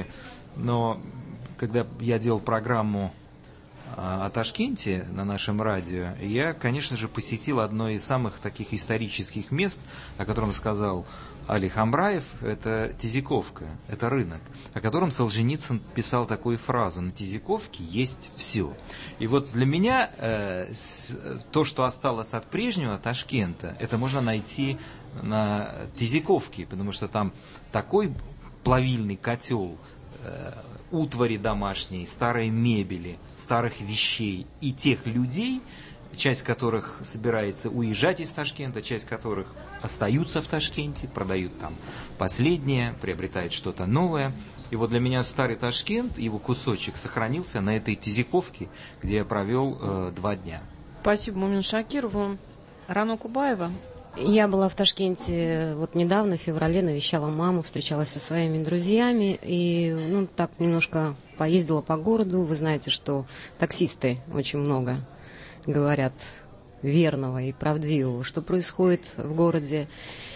S9: но когда я делал программу о Ташкенте на нашем радио, я, конечно же, посетил одно из самых таких исторических мест, о котором сказал Али Хамраев, это Тизиковка, это рынок, о котором Солженицын писал такую фразу: «На Тизиковке есть все». И вот для меня э, с, то, что осталось от прежнего Ташкента, это можно найти на Тизиковке, потому что там такой плавильный котел, э, утвари домашней, старой мебели, старых вещей и тех людей, часть которых собирается уезжать из Ташкента, часть которых остаются в Ташкенте, продают там последнее, приобретают что-то новое. И вот для меня старый Ташкент, его кусочек сохранился на этой Тизиковке, где я провел э, два дня.
S1: Спасибо Мумину Шакирову. Рано Кубаева.
S8: Я была в Ташкенте вот недавно, в феврале, навещала маму, встречалась со своими друзьями и, ну, так немножко поездила по городу. Вы знаете, что таксисты очень много говорят верного и правдивого, что происходит в городе.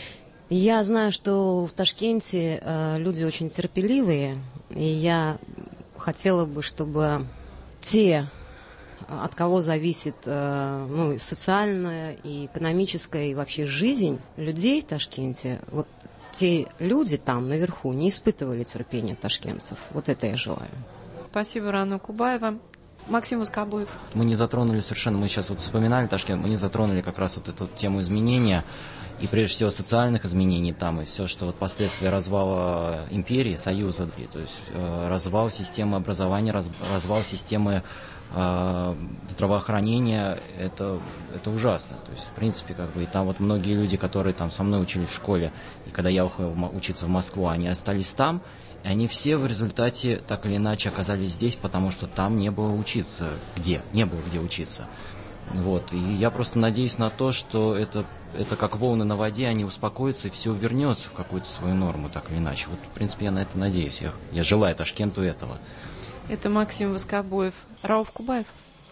S8: Я знаю, что в Ташкенте э, люди очень терпеливые, и я хотела бы, чтобы те, от кого зависит э, ну, социальная и экономическая и вообще жизнь людей в Ташкенте, вот те люди там наверху не испытывали терпения ташкентцев. Вот это я желаю.
S1: Спасибо, Рана Кубаева. Максим Ускобоев.
S7: Мы не затронули совершенно, мы сейчас вот вспоминали Ташкент, мы не затронули как раз вот эту вот тему изменения, и прежде всего социальных изменений там, и все, что вот последствия развала империи, союза, то есть э, развал системы образования, раз, развал системы э, здравоохранения, это, это ужасно. То есть, в принципе, как бы, и там вот многие люди, которые там со мной учились в школе, и когда я уехал учиться в Москву, они остались там, и они все в результате так или иначе оказались здесь, потому что там не было учиться где, не было где учиться. Вот. И я просто надеюсь на то, что это, это как волны на воде, они успокоятся и все вернется в какую-то свою норму, так или иначе. Вот, в принципе, я на это надеюсь. Я, я желаю Ташкенту этого.
S1: Это Максим Ускобоев. Рауф Кубаев.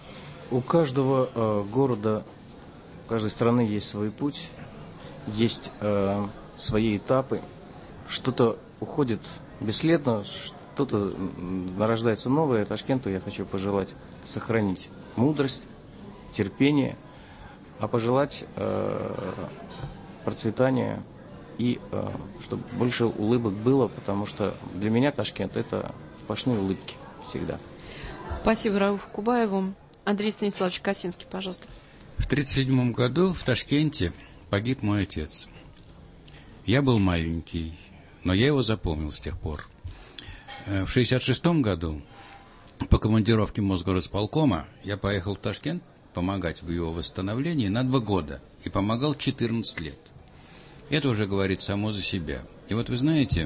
S3: У каждого э, города, у каждой страны есть свой путь, есть э, свои этапы. Что-то уходит бесследно, что-то нарождается новое. Ташкенту я хочу пожелать сохранить мудрость, терпение, а пожелать э, процветания и э, чтобы больше улыбок было, потому что для меня Ташкент — это сплошные улыбки всегда.
S1: Спасибо Рауфу Кубаеву. Андрей Станиславович Косинский, пожалуйста.
S6: В тридцать седьмом году в Ташкенте погиб мой отец. Я был маленький, но я его запомнил с тех пор. В шестьдесят шестом году по командировке Мосгорисполкома я поехал в Ташкент помогать в его восстановлении на два года и помогал четырнадцать лет. Это уже говорит само за себя. И вот вы знаете,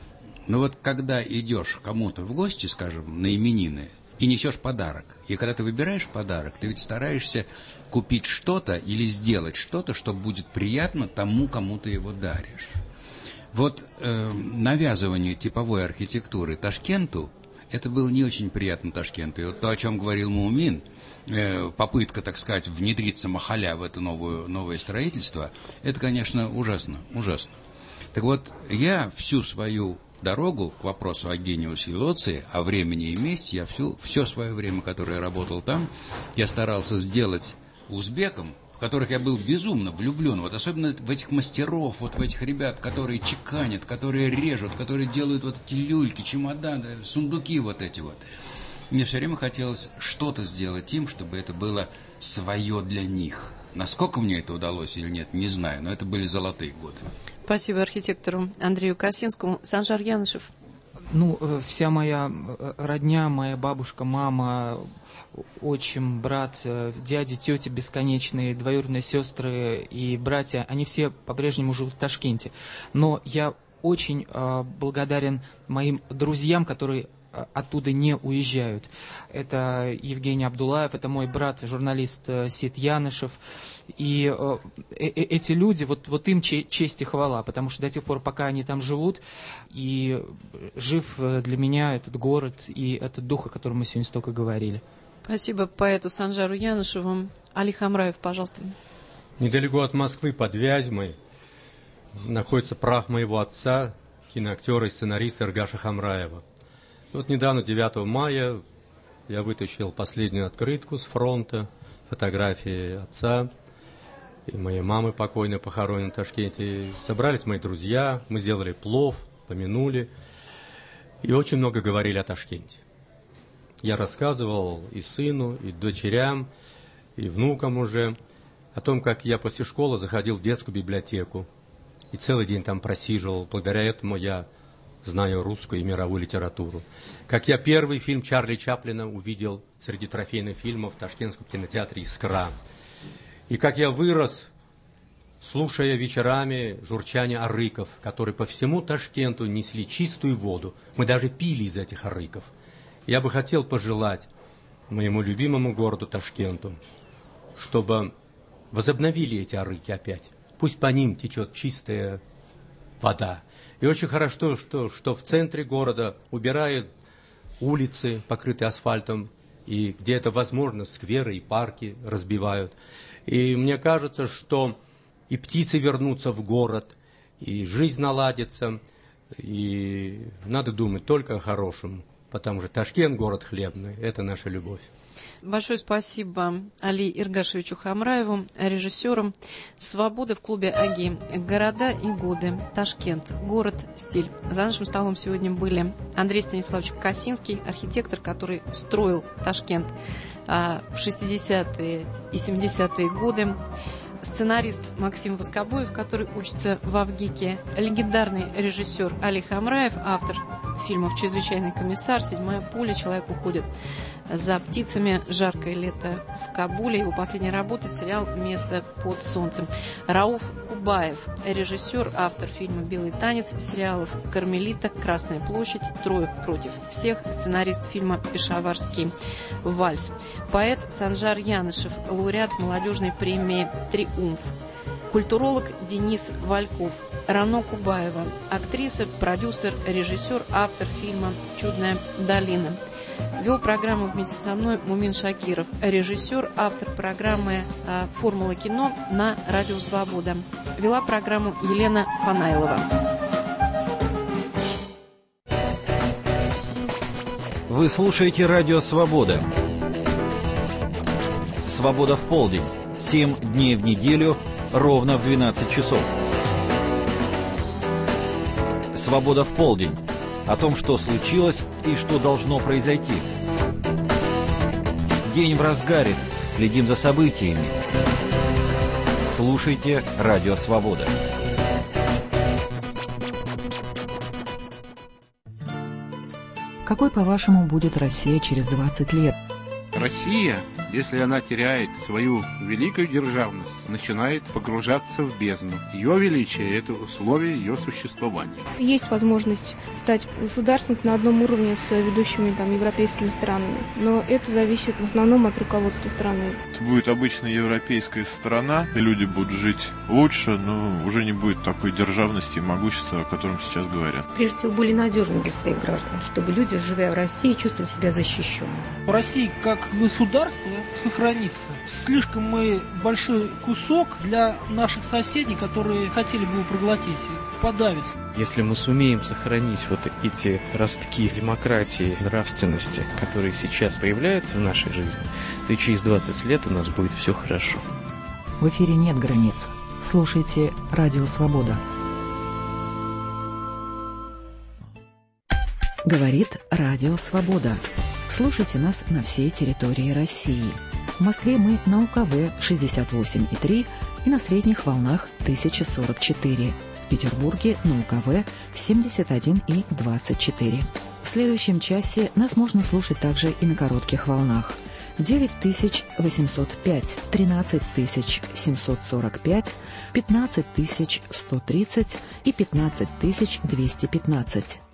S6: ну вот когда идешь кому-то в гости, скажем, на именины, и несешь подарок, и когда ты выбираешь подарок, ты ведь стараешься купить что-то или сделать что-то, что будет приятно тому, кому ты его даришь. Вот э, навязывание типовой архитектуры Ташкенту, это было не очень приятно Ташкенту. И вот то, о чем говорил Мумин, э, попытка, так сказать, внедриться махаля в это новое, новое строительство, это, конечно, ужасно, ужасно. Так вот, я всю свою дорогу к вопросу о гениусе и лоции, о времени и месте, я всю, все свое время, которое я работал там, я старался сделать узбекам, в которых я был безумно влюблен, вот особенно в этих мастеров, вот в этих ребят, которые чеканят, которые режут, которые делают вот эти люльки, чемоданы, сундуки вот эти вот. Мне все время хотелось что-то сделать им, чтобы это было свое для них. Насколько мне это удалось или нет, не знаю, но это были золотые годы.
S1: Спасибо архитектору Андрею Косинскому. Санжар Янышев.
S5: Ну, вся моя родня, моя бабушка, мама, отчим, брат, дяди, тети бесконечные, двоюродные сестры и братья, они все по-прежнему живут в Ташкенте. Но я очень э, благодарен моим друзьям, которые оттуда не уезжают. Это Евгений Абдулаев, это мой брат, журналист Сид Янышев. И э, э, эти люди, вот, вот им честь и хвала, потому что до тех пор, пока они там живут, и жив для меня этот город и этот дух, о котором мы сегодня столько говорили.
S1: Спасибо поэту Санжару Янышеву. Али Хамраев, пожалуйста.
S2: Недалеко от Москвы, под Вязьмой, находится прах моего отца, киноактера и сценариста Эргаша Хамраева. Вот недавно, девятого мая, я вытащил последнюю открытку с фронта, фотографии отца и моей мамы покойной, похороненной в Ташкенте. Собрались мои друзья, мы сделали плов, помянули и очень много говорили о Ташкенте. Я рассказывал и сыну, и дочерям, и внукам уже о том, как я после школы заходил в детскую библиотеку и целый день там просиживал. Благодаря этому я знаю русскую и мировую литературу. Как я первый фильм Чарли Чаплина увидел среди трофейных фильмов в Ташкентском кинотеатре «Искра». И как я вырос, слушая вечерами журчание арыков, которые по всему Ташкенту несли чистую воду. Мы даже пили из этих арыков. Я бы хотел пожелать моему любимому городу Ташкенту, чтобы возобновили эти арыки опять. пусть по ним течет чистая вода. И очень хорошо, что, что в центре города убирают улицы, покрытые асфальтом, и где это возможно, скверы и парки разбивают. И мне кажется, что и птицы вернутся в город, и жизнь наладится, и надо думать только о хорошем, потому что Ташкент, город хлебный, это наша любовь.
S1: Большое спасибо Али Иргашевичу Хамраеву, режиссеру. «Свобода» в клубе «Аги». Города и годы. Ташкент. Город, стиль. За нашим столом сегодня были Андрей Станиславович Косинский, архитектор, который строил Ташкент в шестидесятые и семидесятые годы. Сценарист Максим Воскобоев, который учится в Авгике. Легендарный режиссер Али Хамраев, автор фильмов «Чрезвычайный комиссар», «Седьмая пуля», «Человек уходит за птицами», «Жаркое лето в Кабуле». Его последняя работа — сериал «Место под солнцем». Рауф Кубаев, режиссер, автор фильма «Белый танец», сериалов «Кармелита», «Красная площадь», «Трое против всех», сценарист фильма «Пешаварский вальс». Поэт Санжар Янышев, лауреат молодежной премии «Триумф». Культуролог Денис Вальков. Рано Кубаева, актриса, продюсер, режиссер, автор фильма «Чудная долина». Вел программу вместе со мной Мумин Шакиров, режиссер, автор программы «Формула кино» на Радио Свобода. Вела программу Елена Фанайлова.
S11: Вы слушаете Радио Свобода. Свобода в полдень. Семь дней в неделю, ровно в двенадцать часов. Свобода в полдень. О том, что случилось и что должно произойти. День в разгаре. Следим за событиями. Слушайте Радио Свобода.
S13: Какой, по-вашему, будет Россия через двадцать лет?
S14: Россия, если она теряет свою великую державность, начинает погружаться в бездну. Ее величие – это условие ее существования.
S15: Есть возможность стать государством на одном уровне с ведущими там, европейскими странами, но это зависит в основном от руководства страны.
S16: Это будет обычная европейская страна, и люди будут жить лучше, но уже не будет такой державности и могущества, о котором сейчас говорят.
S17: Прежде всего, были надежны для своих граждан, чтобы люди, живя в России, чувствовали себя защищенными.
S18: Россия как государство сохранится. Слишком мы большой кусок для наших соседей, которые хотели бы его проглотить, подавиться.
S19: Если мы сумеем сохранить вот эти ростки демократии, нравственности, которые сейчас появляются в нашей жизни, то и через двадцать лет у нас будет все хорошо.
S13: В эфире нет границ. Слушайте Радио Свобода. Говорит Радио Свобода. Слушайте нас на всей территории России. В Москве мы на УКВ шестьдесят восемь и три и на средних волнах тысяча сорок четыре. В Петербурге на УКВ семьдесят один и двадцать четыре. В следующем часе нас можно слушать также и на коротких волнах. девять тысяч восемьсот пять, тринадцать тысяч семьсот сорок пять, пятнадцать тысяч сто тридцать и пятнадцать тысяч двести пятнадцать.